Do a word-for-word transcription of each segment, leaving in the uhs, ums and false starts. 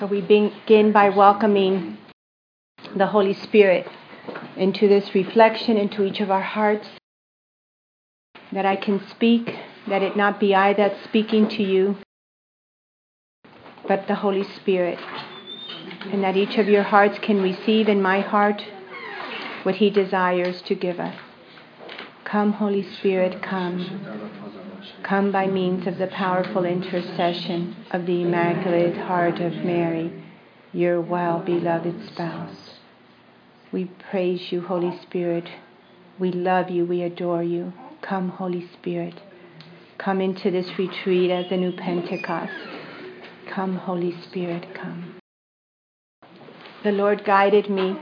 So we begin by welcoming the Holy Spirit into this reflection, into each of our hearts, that I can speak, that it not be I that's speaking to you, but the Holy Spirit, and that each of your hearts can receive in my heart what He desires to give us. Come, Holy Spirit, come. Come by means of the powerful intercession of the Immaculate Heart of Mary, your well-beloved spouse. We praise you, Holy Spirit. We love you. We adore you. Come, Holy Spirit. Come into this retreat as a new Pentecost. Come, Holy Spirit, come. The Lord guided me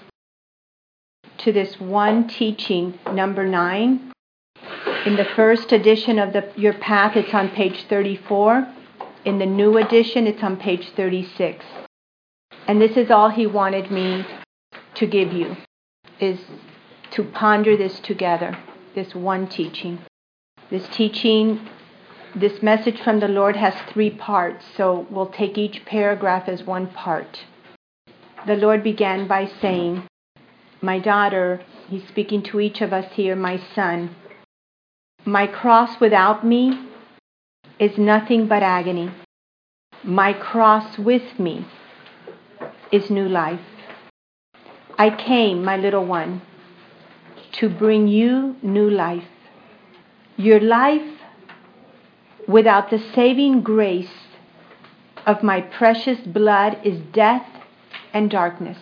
to this one teaching, number nine. In the first edition of the Your Path, it's on page thirty-four. In the new edition, it's on page thirty-six. And this is all He wanted me to give you, is to ponder this together, this one teaching. This teaching, this message from the Lord has three parts, so we'll take each paragraph as one part. The Lord began by saying, my daughter, He's speaking to each of us here, my son, my cross without me is nothing but agony. My cross with me is new life. I came, my little one, to bring you new life. Your life without the saving grace of my precious blood is death and darkness.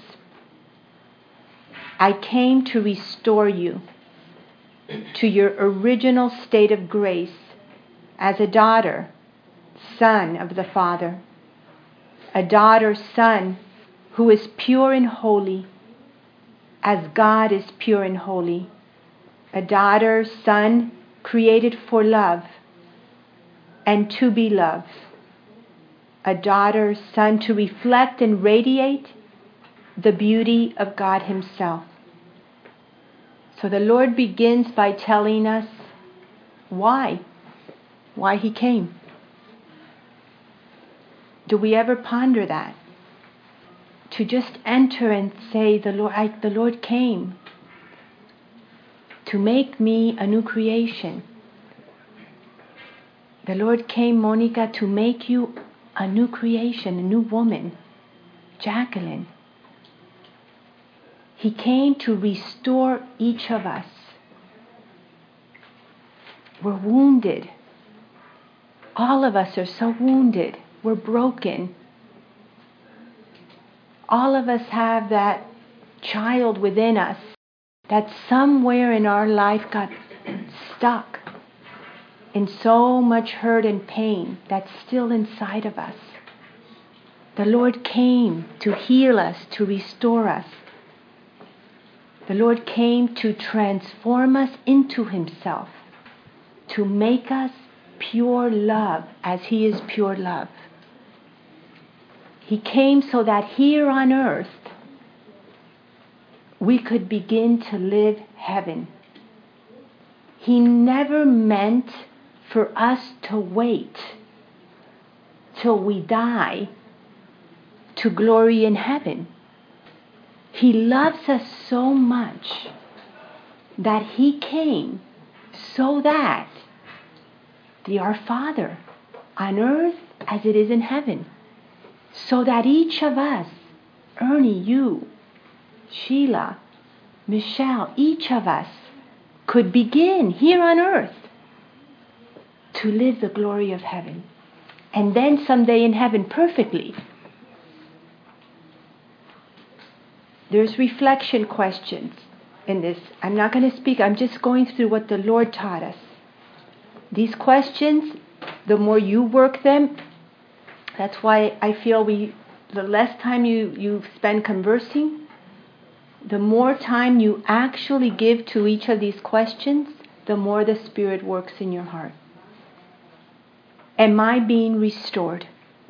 I came to restore you to your original state of grace as a daughter, son of the Father. A daughter, son who is pure and holy as God is pure and holy. A daughter, son created for love and to be loved. A daughter, son to reflect and radiate the beauty of God Himself. So the Lord begins by telling us why, why He came. Do we ever ponder that? To just enter and say, the Lord, I, the Lord came to make me a new creation. The Lord came, Monica, to make you a new creation, a new woman, Jacqueline. He came to restore each of us. We're wounded. All of us are so wounded. We're broken. All of us have that child within us that somewhere in our life got stuck in so much hurt and pain that's still inside of us. The Lord came to heal us, to restore us. The Lord came to transform us into Himself, to make us pure love as He is pure love. He came so that here on earth we could begin to live heaven. He never meant for us to wait till we die to glory in heaven. He loves us so much that He came so that the Our Father on earth as it is in heaven, so that each of us, Ernie, you, Sheila, Michelle, each of us could begin here on earth to live the glory of heaven. And then someday in heaven perfectly. There's reflection questions in this. I'm not going to speak. I'm just going through what the Lord taught us. These questions, the more you work them, that's why I feel we, the less time you, you spend conversing, the more time you actually give to each of these questions, the more the Spirit works in your heart. Am I being restored?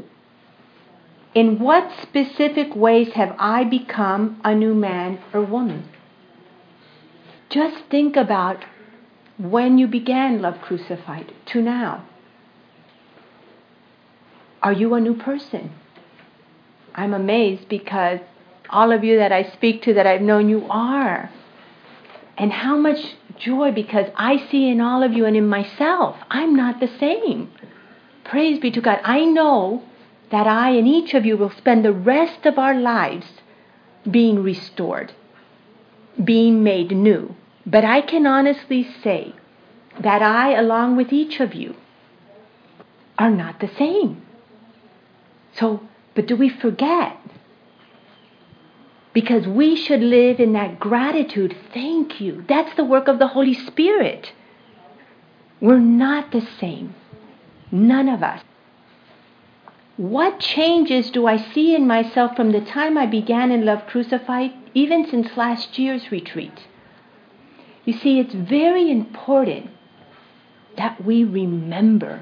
In what specific ways have I become a new man or woman? Just think about when you began Love Crucified to now. Are you a new person? I'm amazed because all of you that I speak to that I've known, you are. And how much joy, because I see in all of you and in myself, I'm not the same. Praise be to God. I know that I and each of you will spend the rest of our lives being restored, being made new. But I can honestly say that I, along with each of you, are not the same. So, but do we forget? Because we should live in that gratitude. Thank you. That's the work of the Holy Spirit. We're not the same. None of us. What changes do I see in myself from the time I began in Love Crucified, even since last year's retreat? You see, it's very important that we remember.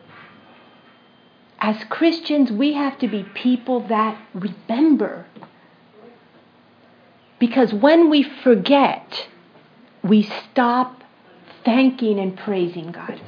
As Christians, we have to be people that remember. Because when we forget, we stop thanking and praising God.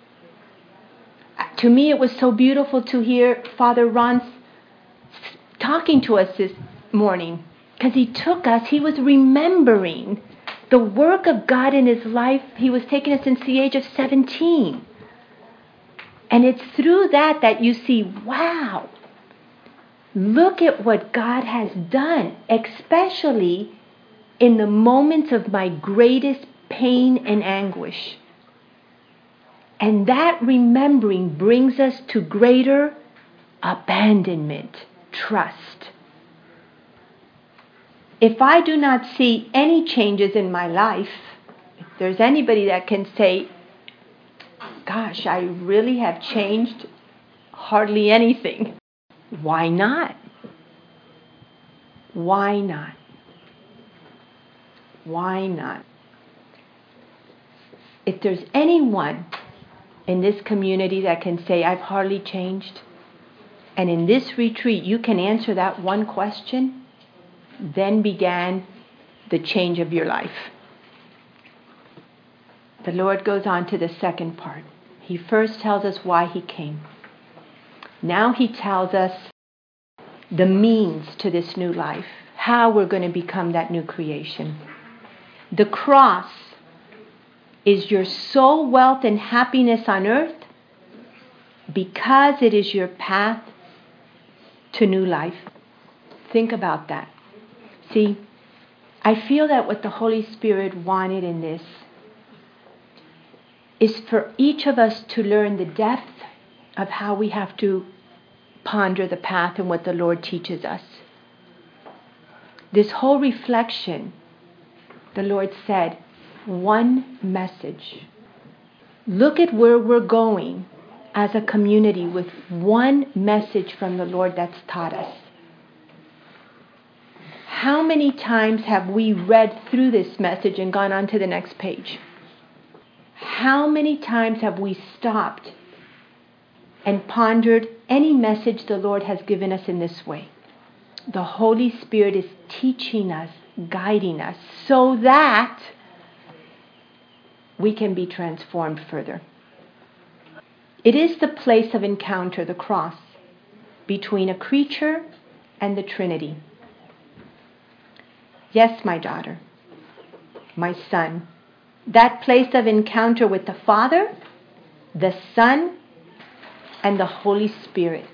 To me, it was so beautiful to hear Father Ron talking to us this morning, because he took us, he was remembering the work of God in his life. He was taking us since the age of seventeen. And it's through that that you see, wow, look at what God has done, especially in the moments of my greatest pain and anguish. And that remembering brings us to greater abandonment, trust. If I do not see any changes in my life, if there's anybody that can say, gosh, I really have changed hardly anything, why not? Why not? Why not? If there's anyone in this community that can say, I've hardly changed, and in this retreat you can answer that one question, then began the change of your life. The Lord goes on to the second part. He first tells us why he came. Now he tells us the means to this new life, how we're going to become that new creation. The cross is your soul, wealth, and happiness on earth because it is your path to new life. Think about that. See, I feel that what the Holy Spirit wanted in this is for each of us to learn the depth of how we have to ponder the path and what the Lord teaches us. This whole reflection, the Lord said, one message. Look at where we're going as a community with one message from the Lord that's taught us. How many times have we read through this message and gone on to the next page? How many times have we stopped and pondered any message the Lord has given us in this way? The Holy Spirit is teaching us, guiding us, so that we can be transformed further. It is the place of encounter, the cross, between a creature and the Trinity. Yes, my daughter, my son, that place of encounter with the Father, the Son, and the Holy Spirit.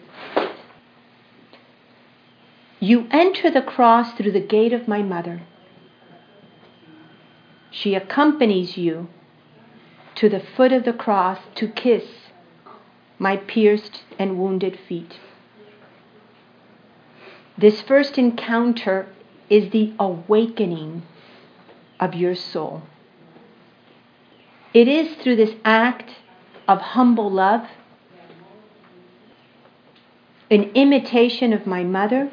You enter the cross through the gate of my mother. She accompanies you to the foot of the cross to kiss my pierced and wounded feet. This first encounter is the awakening of your soul. It is through this act of humble love, an imitation of my mother,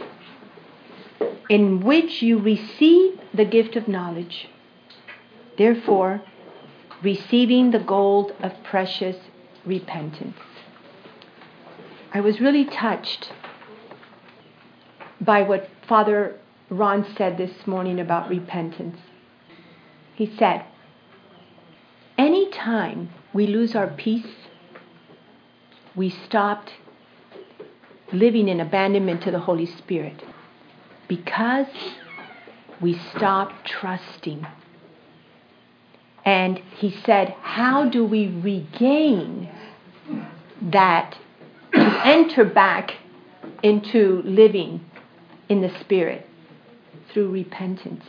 in which you receive the gift of knowledge. Therefore, receiving the gold of precious repentance. I was really touched by what Father Ron said this morning about repentance. He said, any time we lose our peace, we stopped living in abandonment to the Holy Spirit? Because we stopped trusting. And he said, how do we regain that to enter back into living in the Spirit? Through repentance.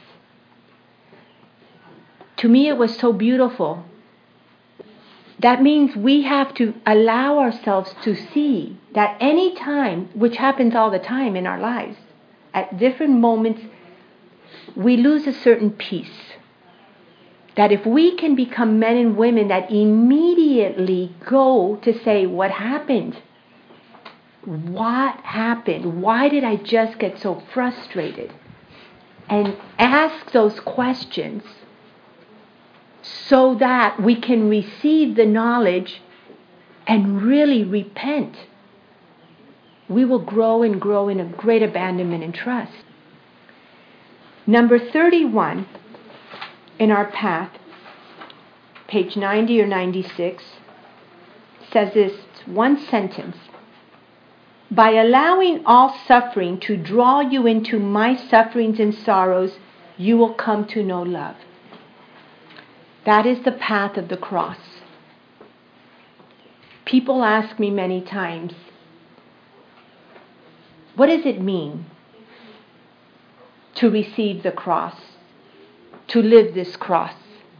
To me, it was so beautiful. That means we have to allow ourselves to see that any time, which happens all the time in our lives, at different moments, we lose a certain peace. That if we can become men and women that immediately go to say, what happened? What happened? Why did I just get so frustrated? And ask those questions so that we can receive the knowledge and really repent. We will grow and grow in a great abandonment and trust. Number thirty-one in our path, page ninety or ninety-six, says this one sentence. By allowing all suffering to draw you into my sufferings and sorrows, you will come to know love. That is the path of the cross. People ask me many times, what does it mean to receive the cross, to live this cross?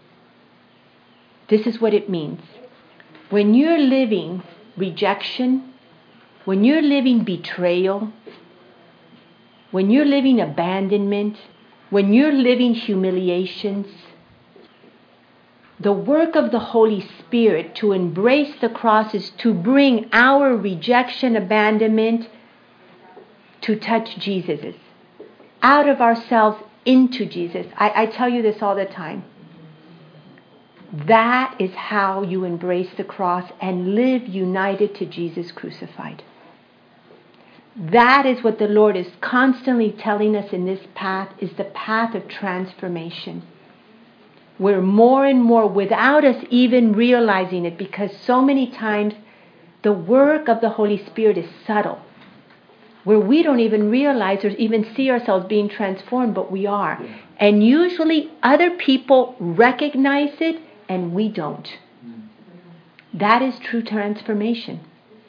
This is what it means. When you're living rejection, when you're living betrayal, when you're living abandonment, when you're living humiliations, the work of the Holy Spirit to embrace the cross is to bring our rejection, abandonment, to touch Jesus's. Out of ourselves into Jesus. I, I tell you this all the time. That is how you embrace the cross and live united to Jesus crucified. That is what the Lord is constantly telling us in this path, is the path of transformation. Where more and more, without us even realizing it, because so many times the work of the Holy Spirit is subtle, where we don't even realize or even see ourselves being transformed, but we are. And usually other people recognize it and we don't. That is true transformation.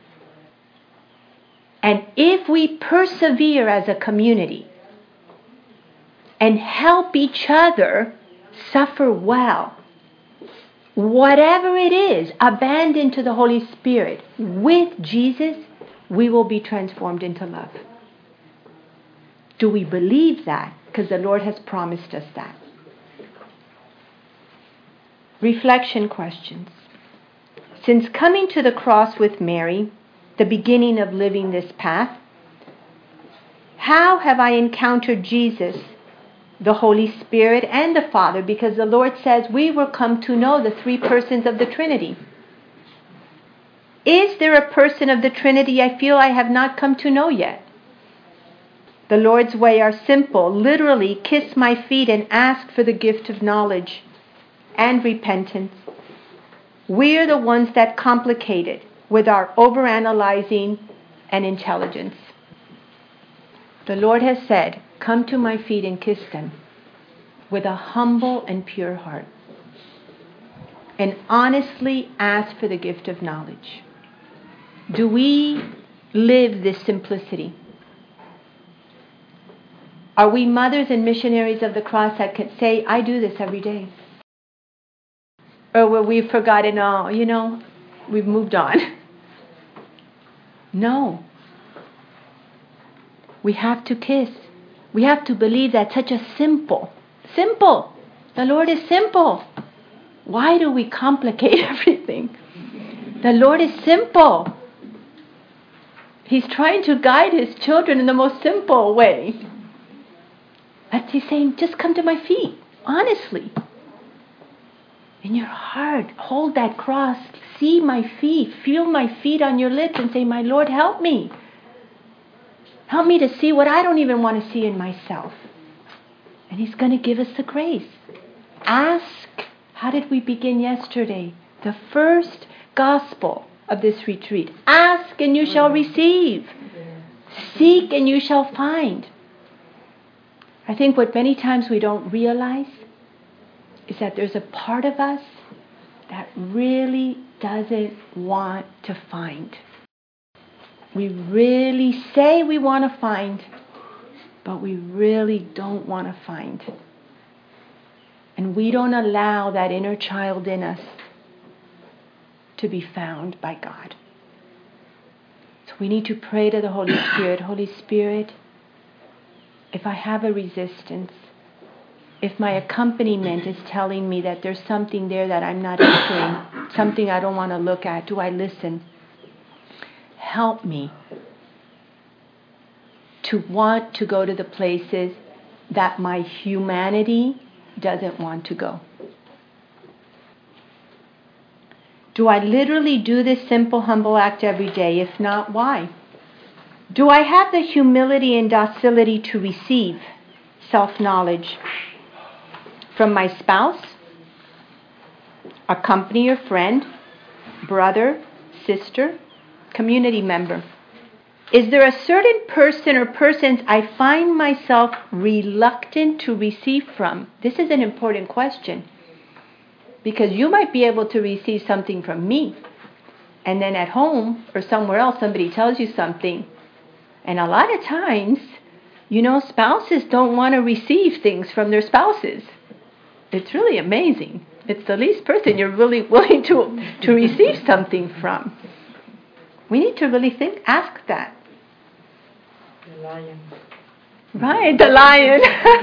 And if we persevere as a community and help each other suffer well, whatever it is, abandoned to the Holy Spirit with Jesus, we will be transformed into love. Do we believe that? Because the Lord has promised us that. Reflection questions. Since coming to the cross with Mary, the beginning of living this path, how have I encountered Jesus, the Holy Spirit, and the Father? Because the Lord says we will come to know the three persons of the Trinity. Is there a person of the Trinity I feel I have not come to know yet? The Lord's way are simple. Literally, kiss my feet and ask for the gift of knowledge and repentance. We're the ones that complicate it with our overanalyzing and intelligence. The Lord has said, come to my feet and kiss them with a humble and pure heart. And honestly ask for the gift of knowledge. Do we live this simplicity? Are we mothers and missionaries of the cross that can say, I do this every day? Or where we've forgotten, oh, you know, we've moved on? No. We have to kiss. We have to believe that such a simple, simple. The Lord is simple. Why do we complicate everything? The Lord is simple. He's trying to guide His children in the most simple way. But He's saying, just come to my feet, honestly. In your heart, hold that cross, see my feet, feel my feet on your lips and say, my Lord, help me. Help me to see what I don't even want to see in myself. And He's going to give us the grace. Ask. How did we begin yesterday? The first gospel of this retreat. Ask and you shall receive. Seek and you shall find. I think what many times we don't realize is that there's a part of us that really doesn't want to find. We really say we want to find, but we really don't want to find. And we don't allow that inner child in us to be found by God. So we need to pray to the Holy Spirit. Holy Spirit, if I have a resistance, if my accompaniment is telling me that there's something there that I'm not entering, something I don't want to look at, do I listen? Help me to want to go to the places that my humanity doesn't want to go. Do I literally do this simple, humble act every day? If not, why? Do I have the humility and docility to receive self-knowledge from my spouse, a company or friend, brother, sister, community member? Is there a certain person or persons I find myself reluctant to receive from? This is an important question. Because you might be able to receive something from me. And then at home or somewhere else, somebody tells you something. And a lot of times, you know, spouses don't want to receive things from their spouses. It's really amazing. It's the least person you're really willing to, to receive something from. We need to really think, ask that. The lion. Right, the lion.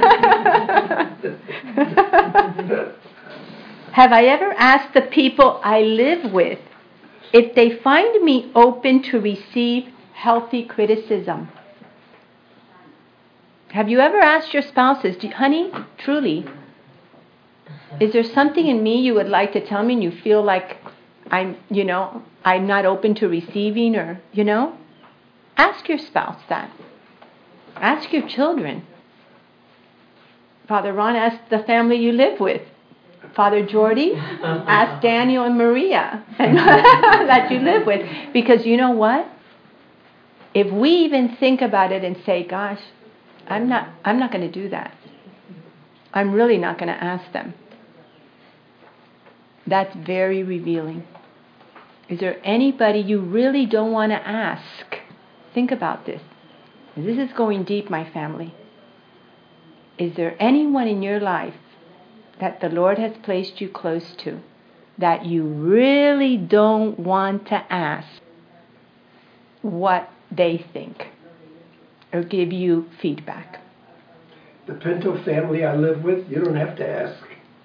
Have I ever asked the people I live with if they find me open to receive healthy criticism? Have you ever asked your spouses, do, honey, truly, is there something in me you would like to tell me and you feel like I'm, you know, I'm not open to receiving, or, you know? Ask your spouse that. Ask your children. Father Ron, ask the family you live with. Father Jordy, ask Daniel and Maria that you live with. Because you know what? If we even think about it and say, gosh, I'm not I'm not going to do that. I'm really not going to ask them. That's very revealing. Is there anybody you really don't want to ask? Think about this. This is going deep, my family. Is there anyone in your life that the Lord has placed you close to that you really don't want to ask what they think or give you feedback? The Pinto family I live with, you don't have to ask.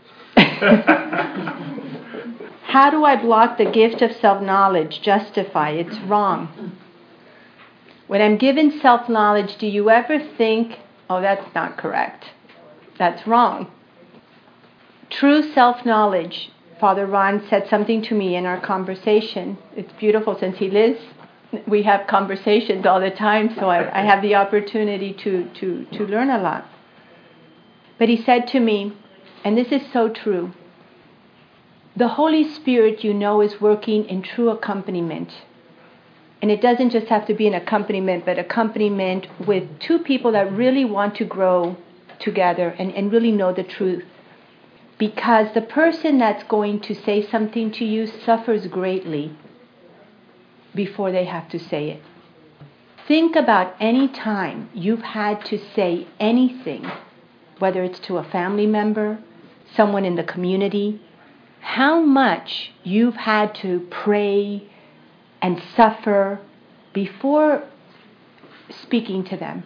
How do I block the gift of self-knowledge? Justify. It's wrong. When I'm given self-knowledge, do you ever think, oh, that's not correct? That's wrong. True self-knowledge. Father Ron said something to me in our conversation. It's beautiful since he lives. We have conversations all the time, so I, I have the opportunity to, to, to learn a lot. But he said to me, and this is so true, the Holy Spirit, you know, is working in true accompaniment. And it doesn't just have to be an accompaniment, but accompaniment with two people that really want to grow together and, and really know the truth. Because the person that's going to say something to you suffers greatly before they have to say it. Think about any time you've had to say anything, whether it's to a family member, someone in the community, how much you've had to pray and suffer before speaking to them.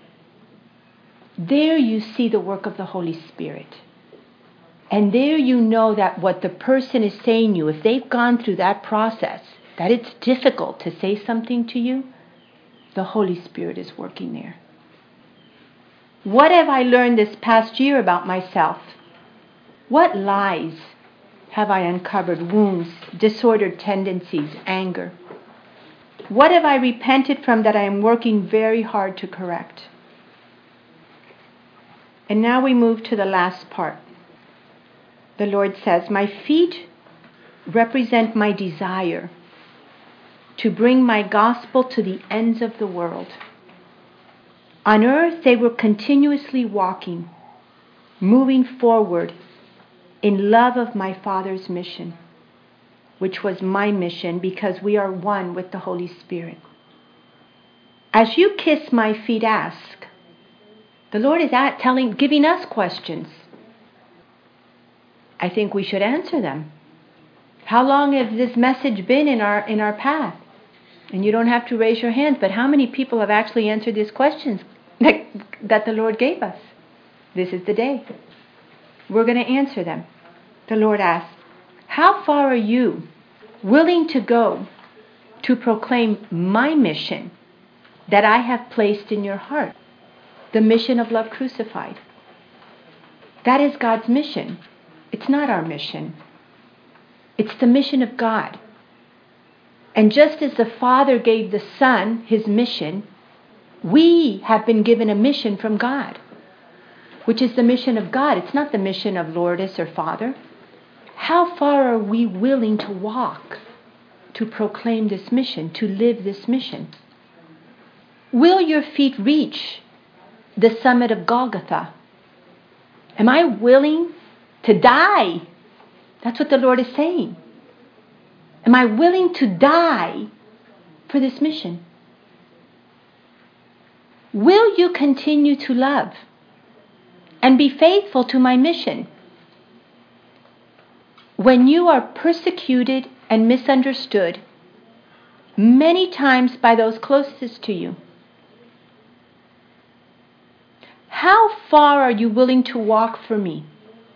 There you see the work of the Holy Spirit. And there you know that what the person is saying to you, if they've gone through that process, that it's difficult to say something to you, the Holy Spirit is working there. What have I learned this past year about myself? What lies have I uncovered? Wounds, disordered tendencies, anger. What have I repented from that I am working very hard to correct? And now we move to the last part. The Lord says, my feet represent my desire to bring my gospel to the ends of the world. On earth, they were continuously walking, moving forward in love of my Father's mission, which was my mission because we are one with the Holy Spirit. As you kiss my feet, ask. The Lord is at telling, giving us questions. I think we should answer them. How long has this message been in our in our path? And you don't have to raise your hands, but how many people have actually answered these questions that, that the Lord gave us? This is the day. We're going to answer them. The Lord asks, how far are you willing to go to proclaim my mission that I have placed in your heart? The mission of love crucified. That is God's mission. It's not our mission. It's the mission of God. And just as the Father gave the Son his mission, we have been given a mission from God, which is the mission of God. It's not the mission of Lourdes or Father. How far are we willing to walk to proclaim this mission, to live this mission? Will your feet reach the summit of Golgotha? Am I willing to die? That's what the Lord is saying. Am I willing to die for this mission? Will you continue to love and be faithful to my mission when you are persecuted and misunderstood many times by those closest to you? How far are you willing to walk for me?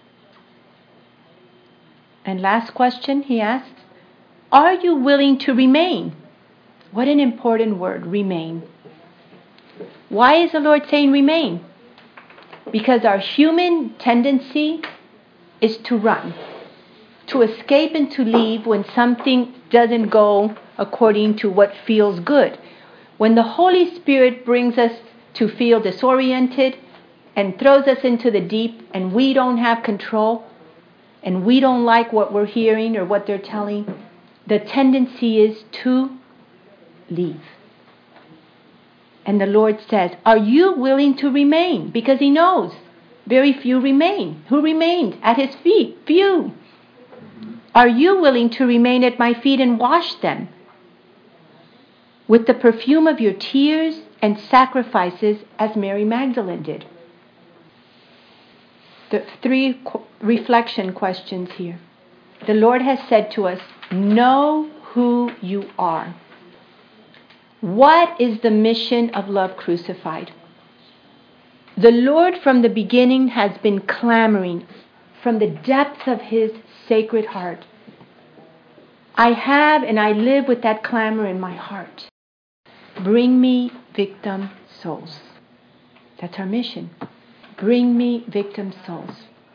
And last question he asks, are you willing to remain? What an important word, remain. Why is the Lord saying remain? Because our human tendency is to run, to escape and to leave when something doesn't go according to what feels good. When the Holy Spirit brings us to feel disoriented and throws us into the deep and we don't have control and we don't like what we're hearing or what they're telling, the tendency is to leave. And the Lord says, are you willing to remain? Because he knows very few remain. Who remained at his feet? Few. Are you willing to remain at my feet and wash them with the perfume of your tears and sacrifices as Mary Magdalene did? The three qu- reflection questions here. The Lord has said to us, know who you are. What is the mission of love crucified? The Lord from the beginning has been clamoring from the depths of his sacred heart. I have and I live with that clamor in my heart. Bring me victim souls. That's our mission. Bring me victim souls.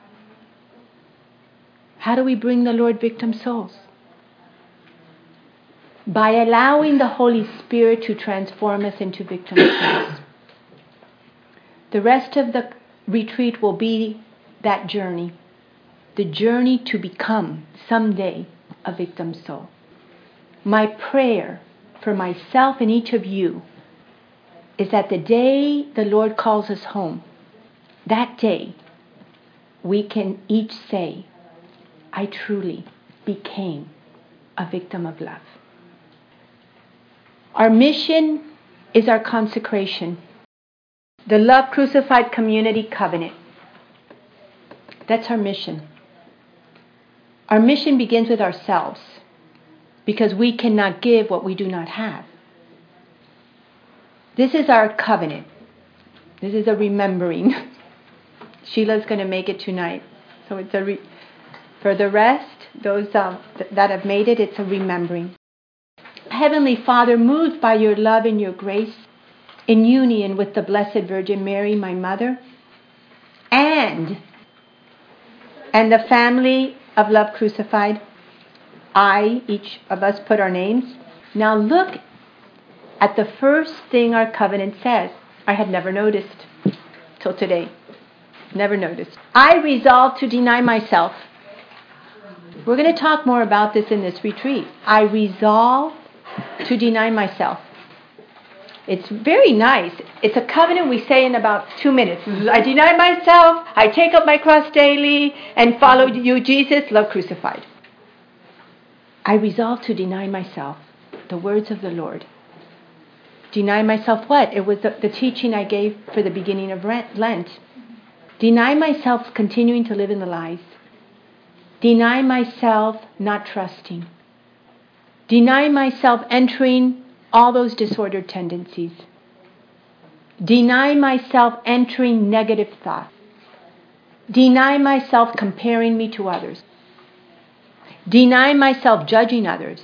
How do we bring the Lord victim souls? By allowing the Holy Spirit to transform us into victim souls. The rest of the retreat will be that journey. The journey to become someday a victim soul. My prayer for myself and each of you is that the day the Lord calls us home, that day we can each say, I truly became a victim of love. Our mission is our consecration. The Love Crucified Community Covenant. That's our mission. Our mission begins with ourselves because we cannot give what we do not have. This is our covenant. This is a remembering. Sheila's going to make it tonight. So it's a re- for the rest, those um, th- that have made it, it's a remembering. Heavenly Father, moved by your love and your grace, in union with the Blessed Virgin Mary, my mother, and, and the family of Love Crucified, I, each of us put our names. Now look at the first thing our covenant says. I had never noticed till today. Never noticed. I resolve to deny myself. We're going to talk more about this in this retreat. I resolve to deny myself. It's very nice. It's a covenant we say in about two minutes. I deny myself, I take up my cross daily, and follow you, Jesus, love crucified. I resolve to deny myself. The words of the Lord. Deny myself what? It was the, the teaching I gave for the beginning of Lent. Deny myself continuing to live in the lies. Deny myself not trusting. Deny myself entering all those disordered tendencies. Deny myself entering negative thoughts. Deny myself comparing me to others. Deny myself judging others.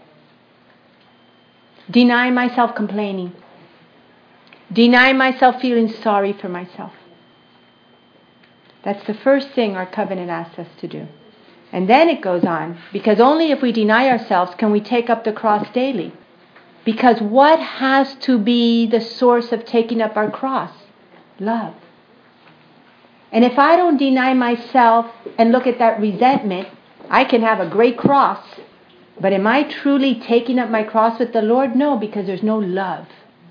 Deny myself complaining. Deny myself feeling sorry for myself. That's the first thing our covenant asks us to do. And then it goes on, because only if we deny ourselves can we take up the cross daily. Because what has to be the source of taking up our cross? Love. And if I don't deny myself and look at that resentment, I can have a great cross. But am I truly taking up my cross with the Lord? No, because there's no love.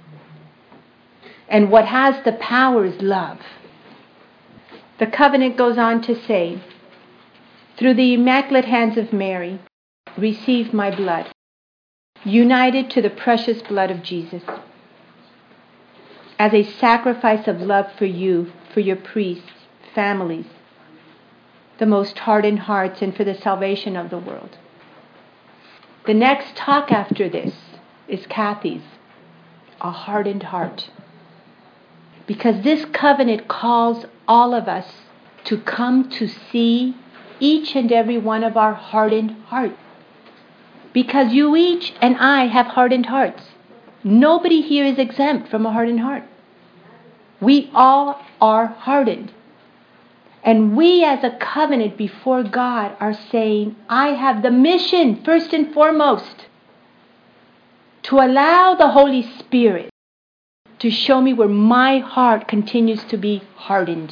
And what has the power is love. The covenant goes on to say, through the immaculate hands of Mary, receive my blood, united to the precious blood of Jesus, as a sacrifice of love for you, for your priests, families, the most hardened hearts, and for the salvation of the world. The next talk after this is Kathy's, a hardened heart. Because this covenant calls all of us to come to see each and every one of our hardened hearts. Because you each and I have hardened hearts. Nobody here is exempt from a hardened heart. We all are hardened. And we as a covenant before God are saying, I have the mission, first and foremost, to allow the Holy Spirit to show me where my heart continues to be hardened.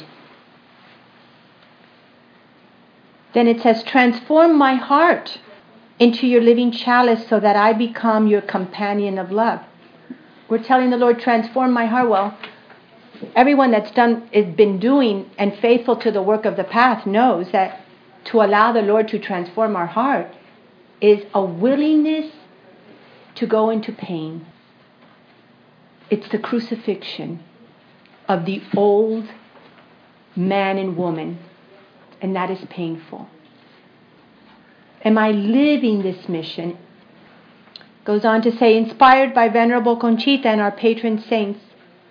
Then it says, transform my heart into your living chalice so that I become your companion of love. We're telling the Lord, transform my heart. Well, everyone that's done, has been doing and faithful to the work of the path knows that to allow the Lord to transform our heart is a willingness to go into pain. It's the crucifixion of the old man and woman, and that is painful. Am I living this mission? Goes on to say, inspired by Venerable Conchita and our patron saints,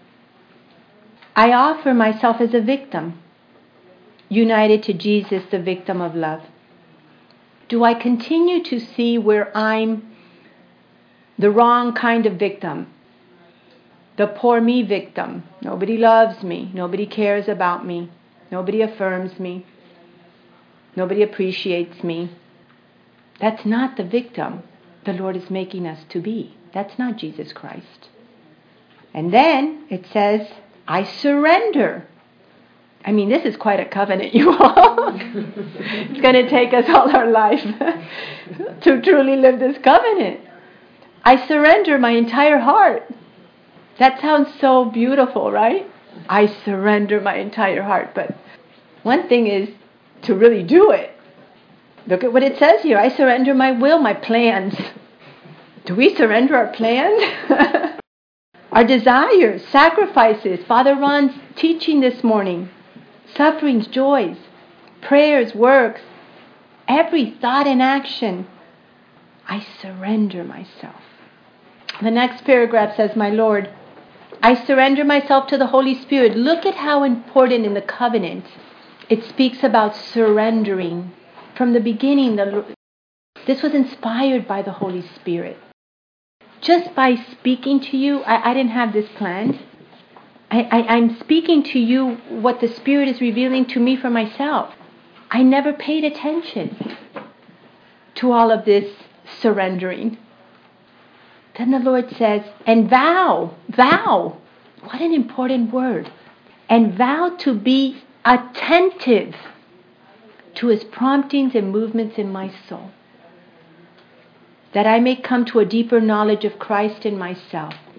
I offer myself as a victim, united to Jesus, the victim of love. Do I continue to see where I'm the wrong kind of victim? The poor me victim. Nobody loves me. Nobody cares about me. Nobody affirms me. Nobody appreciates me. That's not the victim the Lord is making us to be. That's not Jesus Christ. And then it says, I surrender. I mean, this is quite a covenant, you all. It's going to take us all our life to truly live this covenant. I surrender my entire heart. That sounds so beautiful, right? I surrender my entire heart. But one thing is to really do it. Look at what it says here. I surrender my will, my plans. Do we surrender our plans? Our desires, sacrifices. Father Ron's teaching this morning. Sufferings, joys, prayers, works. Every thought and action. I surrender myself. The next paragraph says, my Lord, I surrender myself to the Holy Spirit. Look at how important in the covenant it speaks about surrendering. From the beginning, the, this was inspired by the Holy Spirit. Just by speaking to you, I, I didn't have this planned. I, I, I'm speaking to you what the Spirit is revealing to me for myself. I never paid attention to all of this surrendering. Then the Lord says, and vow, vow. What an important word. And vow to be attentive to His promptings and movements in my soul, that I may come to a deeper knowledge of Christ in myself.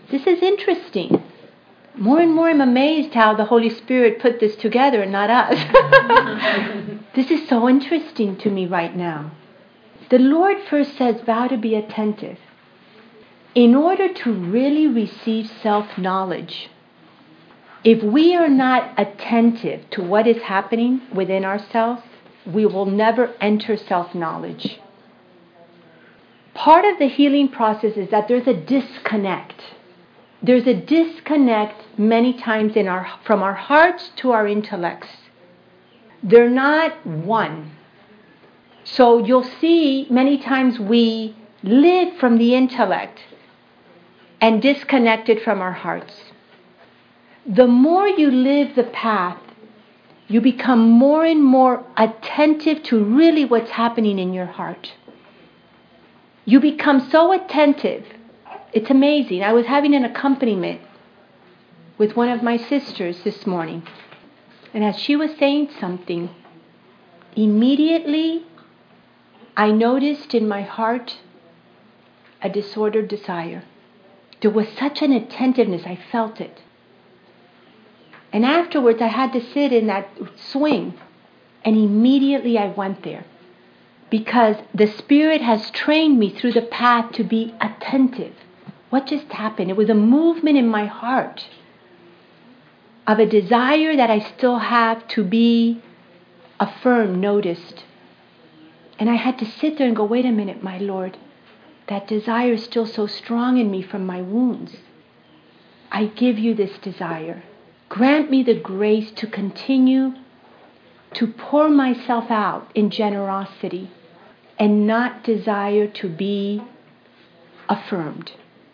this is interesting. More and more I'm amazed how the Holy Spirit put this together and not us. This is so interesting to me right now. The Lord first says, vow to be attentive. In order to really receive self-knowledge, if we are not attentive to what is happening within ourselves, we will never enter self-knowledge. Part of the healing process is that there's a disconnect. There's a disconnect many times in our from our hearts to our intellects. They're not one. So you'll see many times we live from the intellect and disconnected from our hearts. The more you live the path, you become more and more attentive to really what's happening in your heart. You become so attentive. It's amazing. I was having an accompaniment with one of my sisters this morning. And as she was saying something, immediately I noticed in my heart a disordered desire. There was such an attentiveness, I felt it. And afterwards I had to sit in that swing, and immediately I went there. Because the Spirit has trained me through the path to be attentive. What just happened? It was a movement in my heart of a desire that I still have to be affirmed, noticed. And I had to sit there and go, wait a minute, my Lord. That desire is still so strong in me from my wounds. I give you this desire. Grant me the grace to continue to pour myself out in generosity and not desire to be affirmed.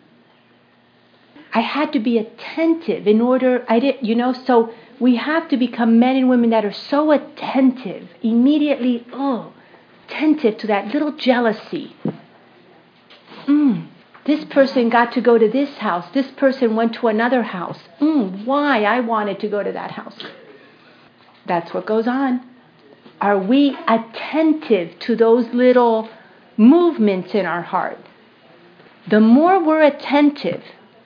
I had to be attentive in order, I didn't, you know, so we have to become men and women that are so attentive, immediately, oh, attentive to that little jealousy. Mm, this person got to go to this house. This person went to another house. Mm, why? I wanted to go to that house. That's what goes on. Are we attentive to those little movements in our heart? The more we're attentive,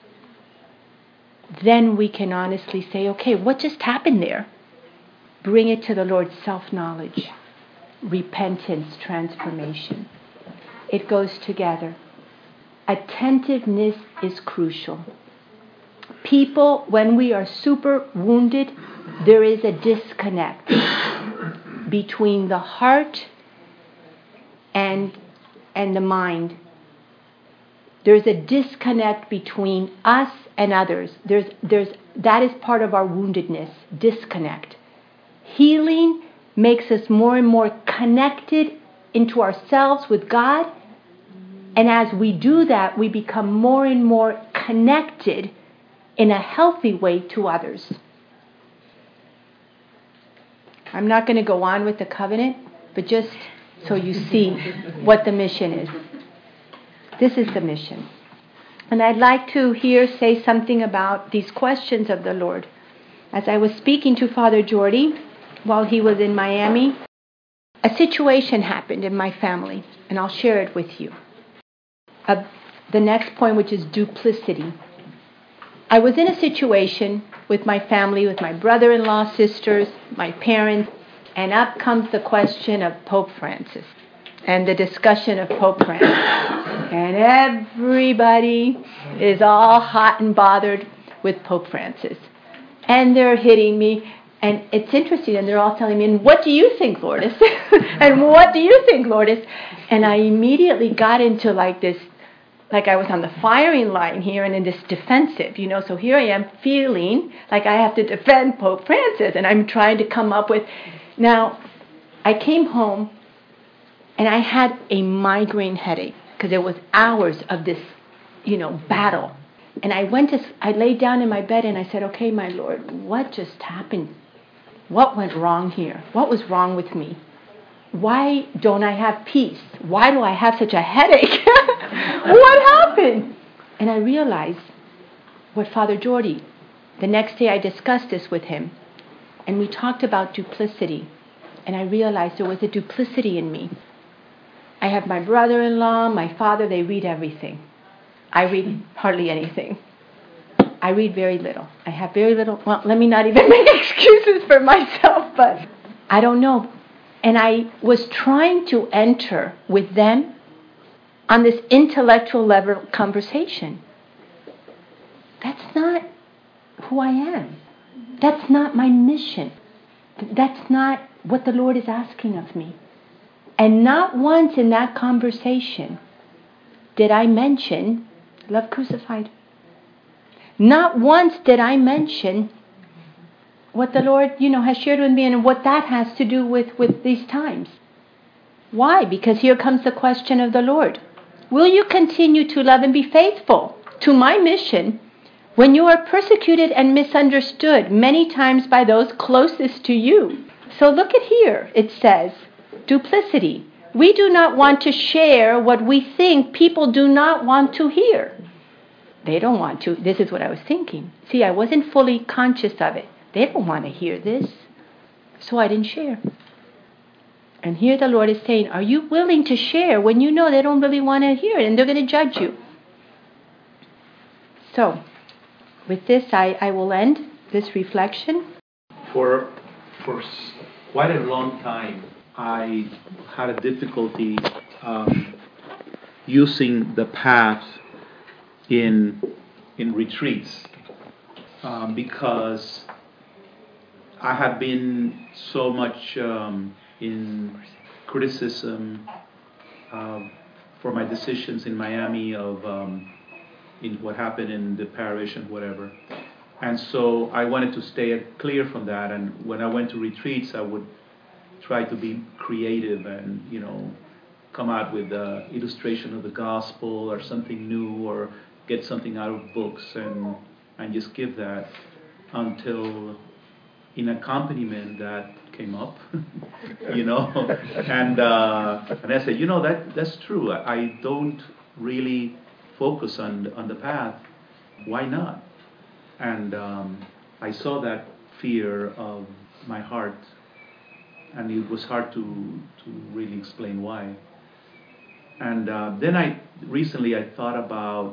then we can honestly say, okay, what just happened there? Bring it to the Lord. Self-knowledge, repentance, transformation. It goes together. Attentiveness is crucial. People, when we are super wounded, there is a disconnect between the heart and, and the mind. There's a disconnect between us and others. There's, there's, that is part of our woundedness, disconnect. Healing makes us more and more connected into ourselves with God. And as we do that, we become more and more connected in a healthy way to others. I'm not going to go on with the covenant, but just so you see what the mission is. This is the mission. And I'd like to here say something about these questions of the Lord. As I was speaking to Father Jordy while he was in Miami, a situation happened in my family, and I'll share it with you. Uh, the next point, which is duplicity. I was in a situation with my family, with my brother-in-law, sisters, my parents, and up comes the question of Pope Francis and the discussion of Pope Francis. And everybody is all hot and bothered with Pope Francis. And they're hitting me. And it's interesting, and they're all telling me, and what do you think, Lourdes? And what do you think, Lourdes? And I immediately got into like this, like I was on the firing line here and in this defensive, you know. So here I am feeling like I have to defend Pope Francis, and I'm trying to come up with. Now, I came home, and I had a migraine headache because it was hours of this, you know, battle. And I went to, I laid down in my bed and I said, okay, my Lord, what just happened? What went wrong here? What was wrong with me? Why don't I have peace? Why do I have such a headache? What happened? And I realized what Father Jordy, the next day I discussed this with him, and we talked about duplicity. And I realized there was a duplicity in me. I have my brother-in-law, my father, they read everything. I read hardly anything. I read very little. I have very little, well, let me not even make excuses for myself, but I don't know. And I was trying to enter with them on this intellectual level conversation. That's not who I am. That's not my mission. That's not what the Lord is asking of me. And not once in that conversation did I mention love crucified. Not once did I mention what the Lord, you know, has shared with me and what that has to do with, with these times. Why? Because here comes the question of the Lord. Will you continue to love and be faithful to my mission when you are persecuted and misunderstood many times by those closest to you? So look at here. It says, duplicity. We do not want to share what we think people do not want to hear. They don't want to. This is what I was thinking. See, I wasn't fully conscious of it. They don't want to hear this. So I didn't share. And here the Lord is saying, are you willing to share when you know they don't really want to hear it and they're going to judge you? So, with this, I, I will end this reflection. For, for quite a long time, I had a difficulty um, using the path in in retreats um, because I had been so much um, in criticism uh, for my decisions in Miami of um, in what happened in the parish and whatever, and so I wanted to stay clear from that. And when I went to retreats, I would try to be creative and, you know, come out with the illustration of the gospel or something new or get something out of books and and just give that until in accompaniment that came up, you know, and uh, and I said, you know, that that's true. I, I don't really focus on on the path. Why not? And um, I saw that fear of my heart. And it was hard to, to really explain why. And uh, then I recently I thought about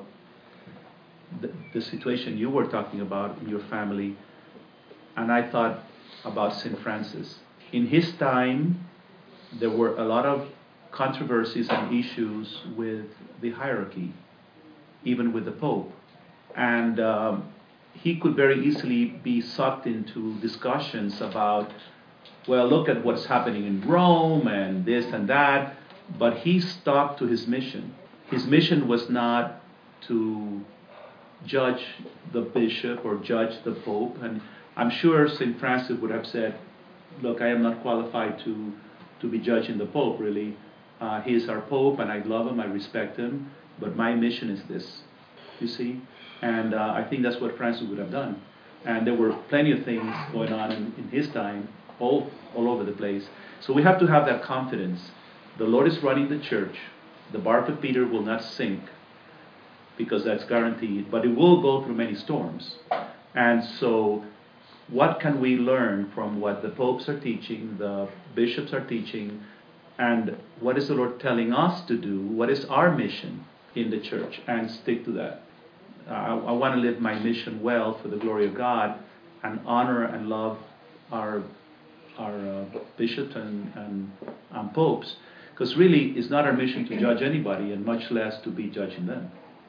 the, the situation you were talking about in your family, and I thought about Saint Francis. In his time, there were a lot of controversies and issues with the hierarchy, even with the Pope. And um, he could very easily be sucked into discussions about, well, look at what's happening in Rome and this and that, but he stuck to his mission. His mission was not to judge the bishop or judge the Pope, and I'm sure Saint Francis would have said, look, I am not qualified to, to be judging the Pope, really. Uh, he is our Pope, and I love him, I respect him, but my mission is this, you see? And uh, I think that's what Francis would have done. And there were plenty of things going on in, in his time, all all over the place. So we have to have that confidence. The Lord is running the church. The bark of Peter will not sink, because that's guaranteed, but it will go through many storms. And so what can we learn from what the popes are teaching, the bishops are teaching, and what is the Lord telling us to do? What is our mission in the church? And stick to that. Uh, I, I want to live my mission well for the glory of God and honor and love our our uh, bishops and, and, and popes, because really it's not our mission to judge anybody, and much less to be judging them.